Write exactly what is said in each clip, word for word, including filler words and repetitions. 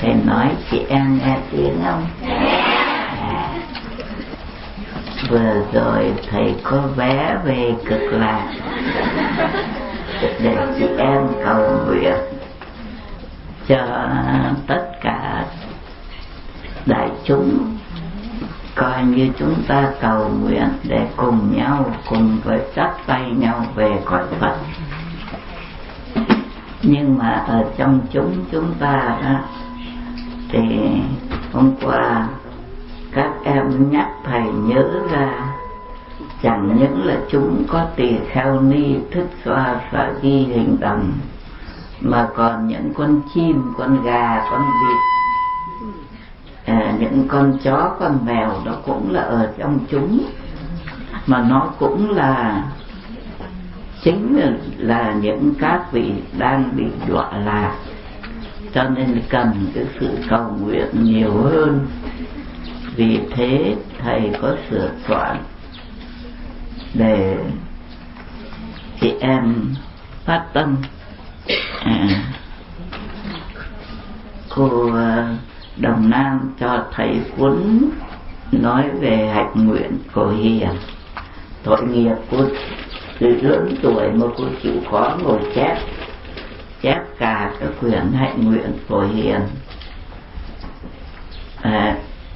thầy nói chị em nghe tiếng không? Vừa rồi thầy có vé về Cực Lạc để chị em cầu nguyện cho tất cả đại chúng, coi như chúng ta cầu nguyện để cùng nhau, cùng với dắt tay nhau về cõi Phật. Nhưng mà ở trong chúng chúng ta đó, thì hôm qua các em nhắc thầy nhớ ra chẳng những là chúng có tỳ kheo ni thức xoa sở ghi hình đồng, mà còn những con chim, con gà, con vịt, à, những con chó, con mèo đó cũng là ở trong chúng, mà nó cũng là chính là, là những các vị đang bị đọa lạc, cho nên cần cái sự cầu nguyện nhiều hơn. Vì thế thầy có sửa soạn để chị em phát tâm. à, cô Đồng Nam cho thầy cuốn nói về hạnh nguyện của Hiền. Tội nghiệp cô từ lớn tuổi mà cô chịu khó ngồi chép chép cả các quyển hạnh nguyện của Hiền, à,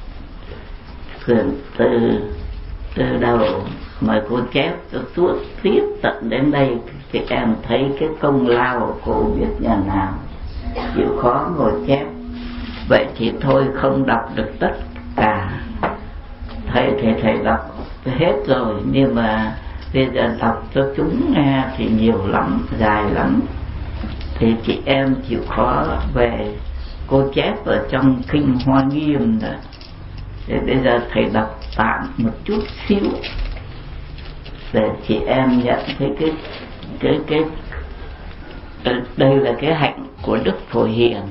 từ từ đầu mà cô chép cho suốt tiếp tận đến đây, thì em thấy cái công lao của cô biết nhà nào, chịu khó ngồi chép. Vậy thì thôi không đọc được tất cả, thầy thầy thầy đọc hết rồi, nhưng mà bây giờ đọc cho chúng nghe thì nhiều lắm, dài lắm, thì chị em chịu khó về cô chép ở trong kinh Hoa Nghiêm rồi. Thì bây giờ thầy đọc tạm một chút xíu để chị em nhận thấy cái cái cái, cái đây là cái hạnh của Đức Phổ Hiền.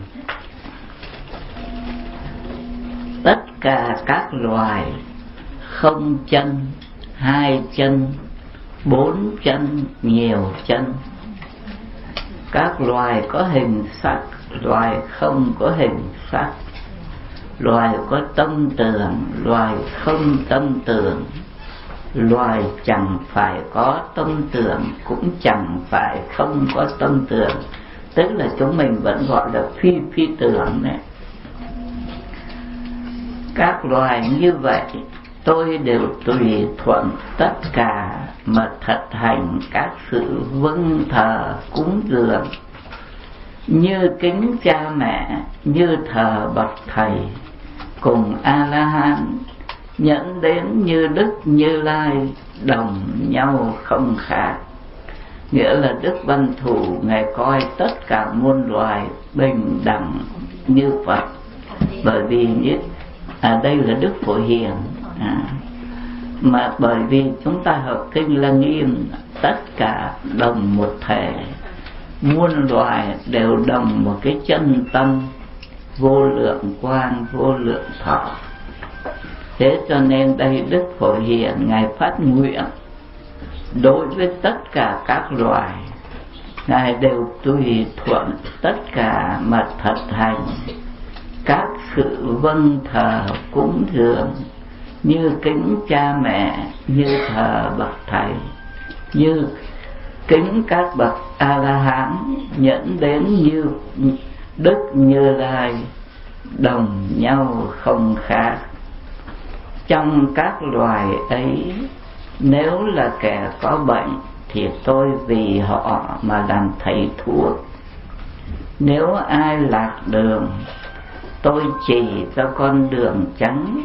Tất cả các loài không chân, hai chân, bốn chân, nhiều chân, các loài có hình sắc, loài không có hình sắc, loài có tâm tưởng, loài không tâm tưởng, loài chẳng phải có tâm tưởng, cũng chẳng phải không có tâm tưởng. Tức là chúng mình vẫn gọi là phi phi tưởng này. Các loài như vậy tôi đều tùy thuận tất cả mà thật hành các sự vâng thờ cúng dường, như kính cha mẹ, như thờ bậc thầy, cùng A-la-hán nhẫn đến như Đức Như Lai, đồng nhau không khác. Nghĩa là Đức Văn Thù Ngài coi tất cả muôn loài bình đẳng như Phật. Bởi vì như, à, đây là Đức Phổ Hiền, à, mà bởi vì chúng ta học kinh Lăng Nghiêm, tất cả đồng một thể, muôn loài đều đồng một cái chân tâm, vô lượng quang, vô lượng thọ. Thế cho nên đây Đức Phổ Hiền Ngài phát nguyện đối với tất cả các loài, Ngài đều tùy thuận tất cả mà thật hành các sự vâng thờ cúng dường, như kính cha mẹ, như thờ bậc thầy, như kính các bậc A-la-hán, nhẫn đến như Đức Như Lai, đồng nhau không khác. Trong các loài ấy, nếu là kẻ có bệnh thì tôi vì họ mà làm thầy thuốc. Nếu ai lạc đường, tôi chỉ cho con đường trắng.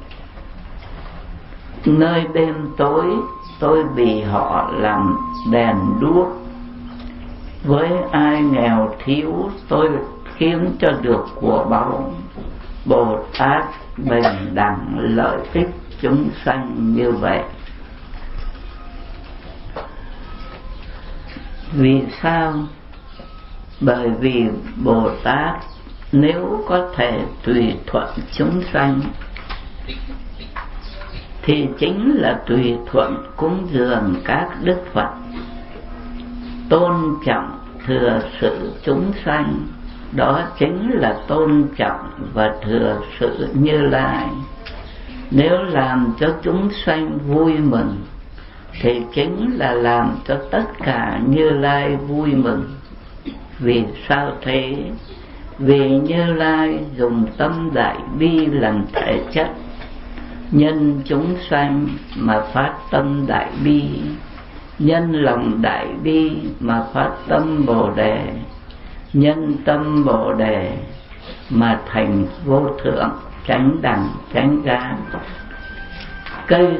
Nơi đêm tối, tôi vì họ làm đèn đuốc. Với ai nghèo thiếu, tôi khiến cho được của báu. Bồ Tát bình đẳng lợi ích chúng sanh như vậy. Vì sao? Bởi vì Bồ Tát nếu có thể tùy thuận chúng sanh thì chính là tùy thuận cúng dường các đức Phật, tôn trọng thừa sự chúng sanh, đó chính là tôn trọng và thừa sự Như Lai. Nếu làm cho chúng sanh vui mừng thì chính là làm cho tất cả Như Lai vui mừng. Vì sao thế? Vì Như Lai dùng tâm đại bi làm thể chất, nhân chúng sanh mà phát tâm đại bi, nhân lòng đại bi mà phát tâm Bồ Đề, nhân tâm Bồ Đề mà thành vô thượng chánh đẳng chánh giác. Cây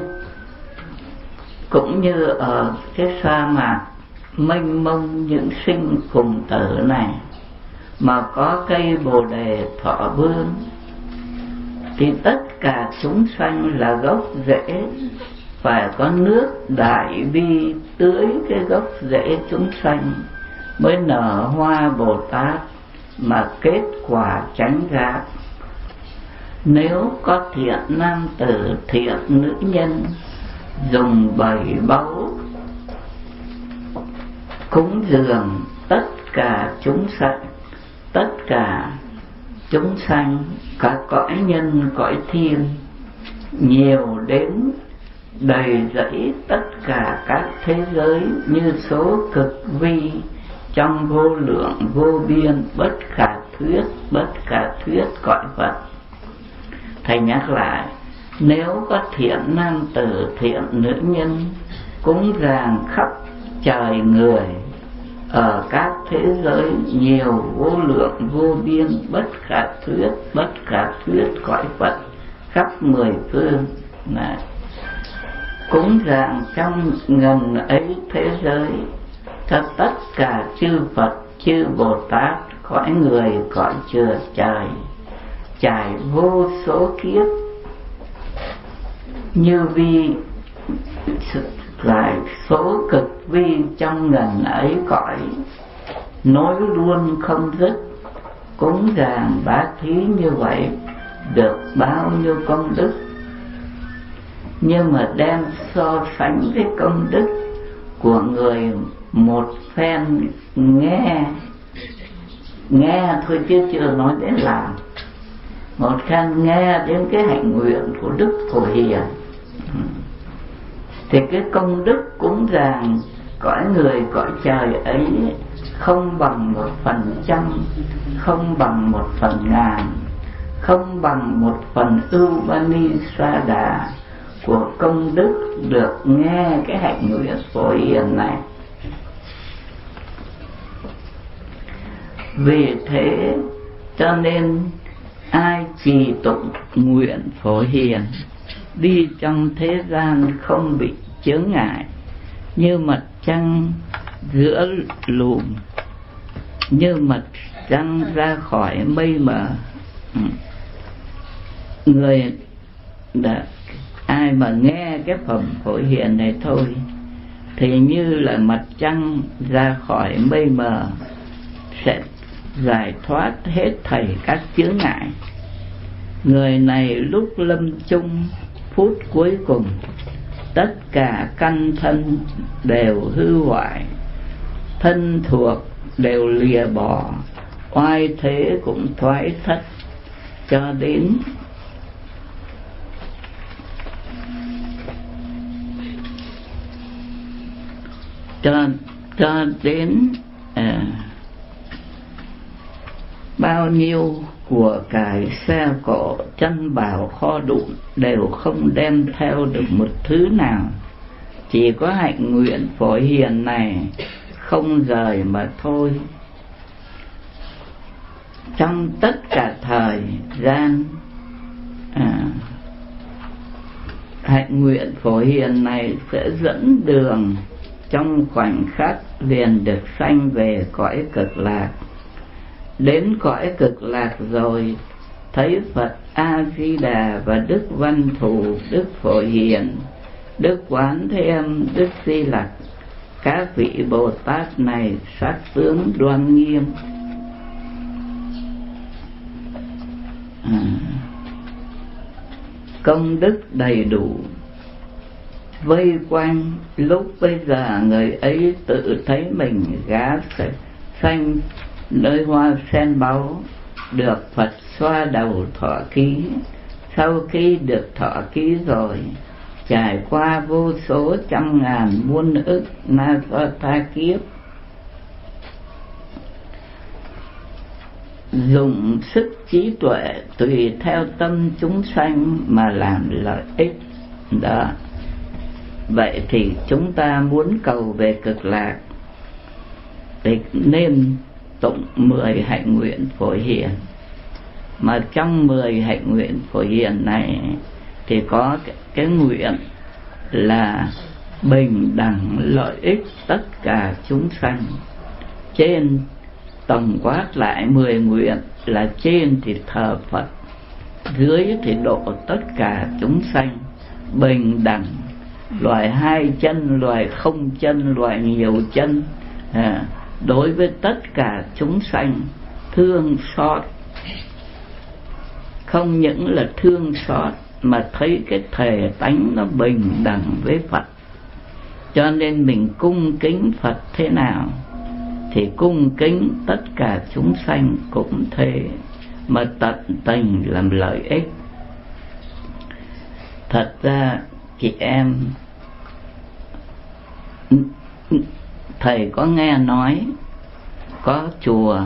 cũng như ở cái sa mạc mênh mông những sinh cùng tử này mà có cây Bồ Đề Thọ Vương, thì tất cả chúng sanh là gốc rễ, phải có nước đại bi tưới cái gốc rễ chúng sanh mới nở hoa Bồ Tát mà kết quả chánh giác. Nếu có thiện nam tử thiện nữ nhân dùng bảy báu cúng dường tất cả chúng sanh, tất cả chúng sanh, cả cõi nhân cõi thiên, nhiều đến đầy dẫy tất cả các thế giới như số cực vi trong vô lượng vô biên bất khả thuyết bất khả thuyết cõi Phật. Thầy nhắc lại, nếu có thiện nam tử thiện nữ nhân cúng dường khắp trời người ở các thế giới nhiều vô lượng vô biên bất khả thuyết bất khả thuyết cõi Phật khắp mười phương, này cúng dường trong ngần ấy thế giới cho tất cả chư Phật chư Bồ Tát cõi người cõi chừa trời, trải vô số kiếp như vi lại số cực vi trong ngần ấy cõi, nối luôn không dứt. Cúng dường bá thí như vậy được bao nhiêu công đức? Nhưng mà đem so sánh với công đức của người một phen nghe nghe thôi chứ chưa nói đến làm, một phen nghe đến cái hạnh nguyện của Đức Phổ Hiền, thì cái công đức cúng dường cõi người cõi trời ấy không bằng một phần trăm, không bằng một phần ngàn, không bằng một phần ưu ba ni sa đà của công đức được nghe cái hạnh nguyện Phổ Hiền này. Vì thế cho nên ai trì tụng nguyện Phổ Hiền đi trong thế gian không bị chướng ngại, như mặt trăng giữa lùm, như mặt trăng ra khỏi mây mờ. Người đã, ai mà nghe cái phẩm Phổ Hiền này thôi thì như là mặt trăng ra khỏi mây mờ, sẽ giải thoát hết thảy các chướng ngại. Người này lúc lâm chung phút cuối cùng, tất cả căn thân đều hư hoại, thân thuộc đều lìa bỏ, oai thế cũng thoái thất, cho đến cho cho đến à, bao nhiêu của cải xe cộ chân bảo kho đụn đều không đem theo được một thứ nào, chỉ có hạnh nguyện Phổ Hiền này không rời mà thôi. Trong tất cả thời gian à, hạnh nguyện Phổ Hiền này sẽ dẫn đường trong khoảnh khắc liền được sanh về cõi cực lạc. Đến cõi cực lạc rồi thấy Phật A Di Đà và Đức Văn Thù, Đức Phổ Hiền, Đức Quán Thế Âm, Đức Di Lặc, các vị Bồ Tát này sắc tướng đoan nghiêm, à, công đức đầy đủ, vây quanh. Lúc bây giờ người ấy tự thấy mình gá xanh nơi hoa sen báu, được Phật xoa đầu thọ ký. Sau khi được thọ ký rồi, trải qua vô số trăm ngàn muôn ức na do tha kiếp, dùng sức trí tuệ tùy theo tâm chúng sanh mà làm lợi ích đó. Vậy thì chúng ta muốn cầu về cực lạc thì nên tụng mười hạnh nguyện phổ hiền. Mà trong mười hạnh nguyện phổ hiền này thì có cái, cái nguyện là bình đẳng lợi ích tất cả chúng sanh. Trên tổng quát lại mười nguyện là trên thì thờ Phật, dưới thì độ tất cả chúng sanh, bình đẳng, loài hai chân, loài không chân, loài nhiều chân, à, đối với tất cả chúng sanh, thương xót. Không những là thương xót mà thấy cái thể tánh nó bình đẳng với Phật. Cho nên mình cung kính Phật thế nào thì cung kính tất cả chúng sanh cũng thế, mà tận tình làm lợi ích. Thật ra chị em, thầy có nghe nói có chùa,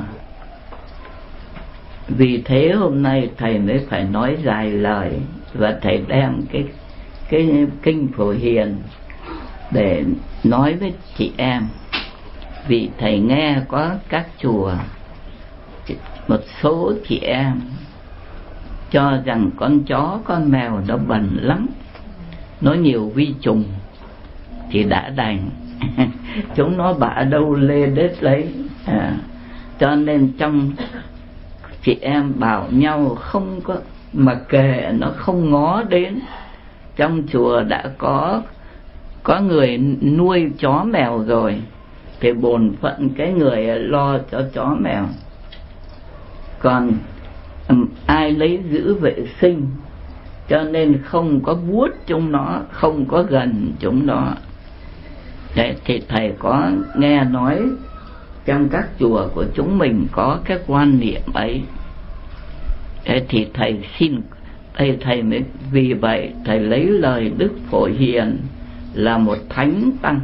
vì thế hôm nay thầy mới phải nói dài lời, và thầy đem cái cái kinh Phổ Hiền để nói với chị em. Vì thầy nghe có các chùa, một số chị em cho rằng con chó con mèo nó bẩn lắm, nó nhiều vi trùng, thì đã đành chúng nó bả đâu lê đết lấy. à, cho nên trong chị em bảo nhau không có, mà kệ nó không ngó đến. Trong chùa đã có có người nuôi chó mèo rồi thì bổn phận cái người lo cho chó mèo. Còn um, ai lấy giữ vệ sinh, cho nên không có vuốt chúng nó, không có gần chúng nó. Đấy, thì thầy có nghe nói trong các chùa của chúng mình có cái quan niệm ấy. Đấy, thì thầy xin, thầy, thầy mới vì vậy thầy lấy lời Đức Phổ Hiền là một thánh tăng,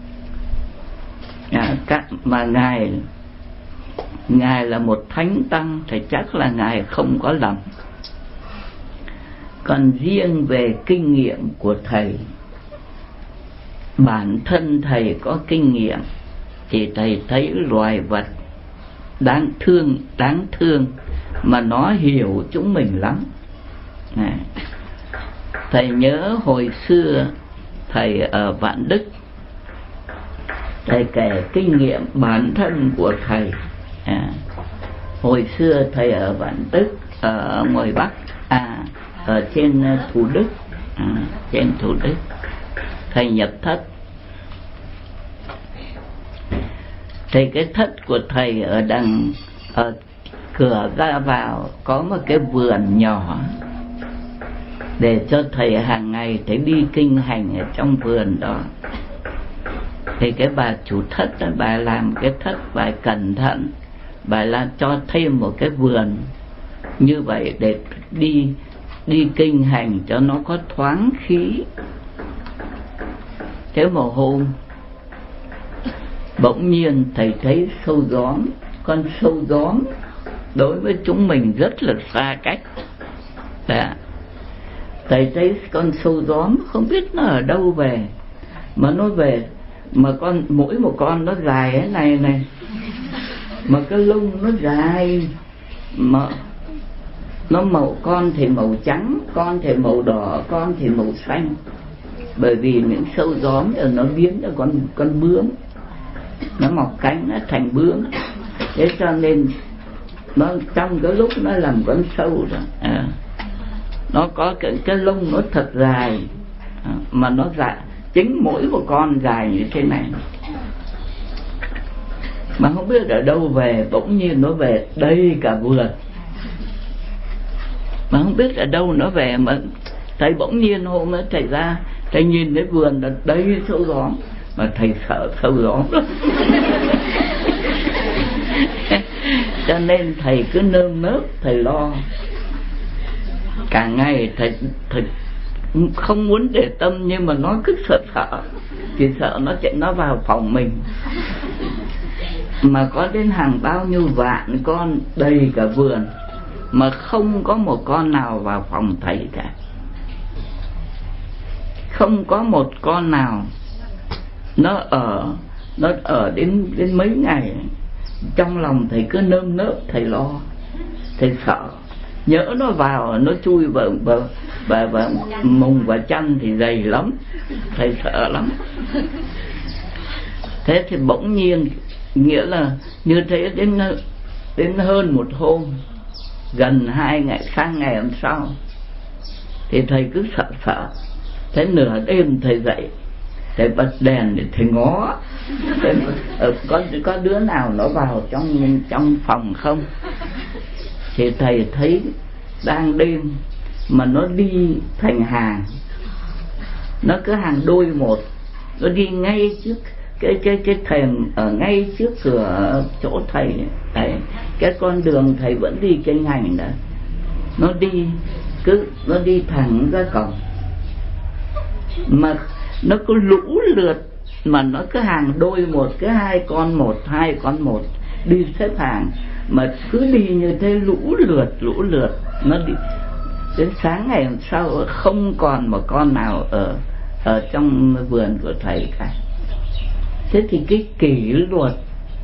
à, các, mà ngài ngài là một thánh tăng thì chắc là ngài không có lầm. Còn riêng về kinh nghiệm của thầy, bản thân thầy có kinh nghiệm thì thầy thấy loài vật đáng thương, đáng thương mà nó hiểu chúng mình lắm. à, Thầy nhớ hồi xưa thầy ở Vạn Đức, thầy kể kinh nghiệm bản thân của thầy. à, Hồi xưa thầy ở Vạn Đức, ở ngoài Bắc, à, ở trên Thủ Đức, à, trên Thủ Đức thầy nhập thất. Thì cái thất của thầy ở đằng, ở cửa ra vào có một cái vườn nhỏ, để cho thầy hàng ngày thầy đi kinh hành ở trong vườn đó. Thì cái bà chủ thất đó, bà làm cái thất, bà cẩn thận, bà làm cho thêm một cái vườn như vậy để đi đi kinh hành cho nó có thoáng khí. Thế một hôm bỗng nhiên thầy thấy sâu gióm, con sâu gióm đối với chúng mình rất là xa cách. Đó. Thầy thấy con sâu gióm không biết nó ở đâu về, mà nó về mà con, mỗi một con nó dài thế này này, mà cái lông nó dài, mà nó màu, con thì màu trắng, con thì màu đỏ, con thì màu xanh. Bởi vì những sâu gióm rồi nó biến ra con con bướm, nó mọc cánh nó thành bướm. Thế cho nên nó trong cái lúc nó làm con sâu đó, à, nó có cái, cái lông nó thật dài, à, mà nó dài, chính mỗi một con dài như thế này. Mà không biết ở đâu về, bỗng nhiên nó về đây cả vườn. Mà không biết ở đâu nó về, mà thầy bỗng nhiên hôm ấy thầy ra, thầy nhìn thấy vườn là đây sâu gióm, mà thầy sợ sâu gióm lắm. Cho nên thầy cứ nơm nớp thầy lo. Cả ngày thầy, thầy không muốn để tâm, nhưng mà nó cứ sợ sợ, chỉ sợ nó chạy nó vào phòng mình. Mà có đến hàng bao nhiêu vạn con đầy cả vườn, mà không có một con nào vào phòng thầy cả. Không có một con nào. Nó ở Nó ở đến, đến mấy ngày. Trong lòng thầy cứ nơm nớp thầy lo. Thầy sợ nhỡ nó vào, nó chui vào, vào, vào, vào mùng và chân thì dày lắm. Thầy sợ lắm. Thế thì bỗng nhiên, nghĩa là như thế đến, đến hơn một hôm, gần hai ngày, sang ngày hôm sau, thì thầy cứ sợ sợ. Thế nửa đêm thầy dậy, thầy bật đèn để thầy ngó thầy, có, có đứa nào nó vào trong, trong phòng không. Thì thầy thấy đang đêm mà nó đi thành hàng. Nó cứ hàng đôi một. Nó đi ngay trước cái cái cái thềm, ở ngay trước cửa chỗ thầy đấy. Cái con đường thầy vẫn đi kinh hành đó. Nó đi cứ nó đi thẳng ra cổng. Mà nó cứ lũ lượt, mà nó cứ hàng đôi một, cứ hai con một, hai con một đi xếp hàng, mà cứ đi như thế lũ lượt lũ lượt. Nó đi đến sáng ngày hôm sau không còn một con nào ở ở trong vườn của thầy cả. Thế thì cái kỷ luật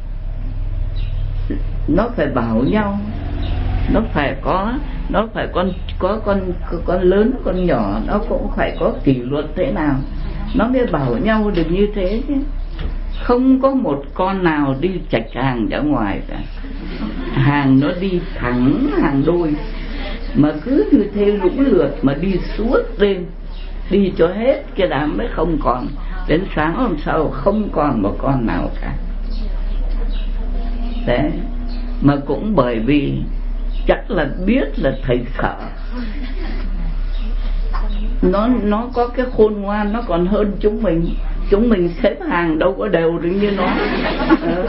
nó phải bảo nhau, nó phải có nó phải con có con con lớn con nhỏ, nó cũng phải có kỷ luật thế nào nó mới bảo nhau được như thế chứ. Không có một con nào đi chạch hàng ra ngoài cả. Hàng nó đi thẳng hàng đôi, mà cứ như thế lũ lượt mà đi suốt đêm, đi cho hết cái đám mới không còn. Đến sáng hôm sau không còn một con nào cả. Đấy. Mà cũng bởi vì chắc là biết là thầy sợ. Nó nó có cái khôn ngoan, nó còn hơn chúng mình. Chúng mình xếp hàng đâu có đều được như nó. Ừ.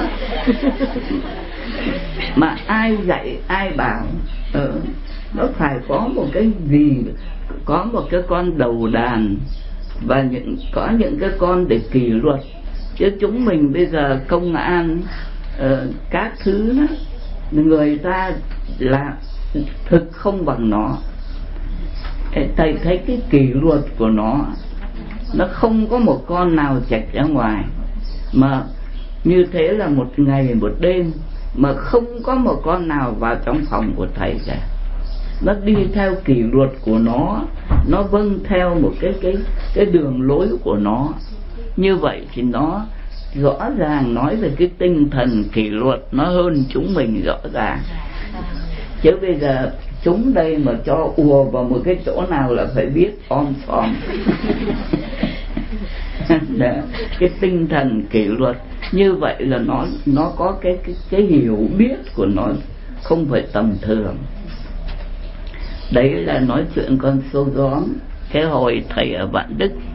Mà ai dạy ai bảo, ừ, nó phải có một cái gì, có một cái con đầu đàn, và những có những cái con để kỷ luật. Chứ chúng mình bây giờ công an, uh, các thứ đó, người ta là thực không bằng nó. Thầy thấy cái kỷ luật của nó, nó không có một con nào chạch ra ngoài. Mà như thế là một ngày một đêm mà không có một con nào vào trong phòng của thầy cả. Nó đi theo kỷ luật của nó, nó vâng theo một cái cái cái đường lối của nó. Như vậy thì nó rõ ràng nói về cái tinh thần kỷ luật nó hơn chúng mình rõ ràng. Chứ bây giờ chúng đây mà cho ùa vào một cái chỗ nào là phải biết om sòm. Cái tinh thần kỷ luật như vậy là nó nó có cái cái cái hiểu biết của nó không phải tầm thường. Đấy là nói chuyện con số gióm. Cái hồi thầy ở Vạn Đức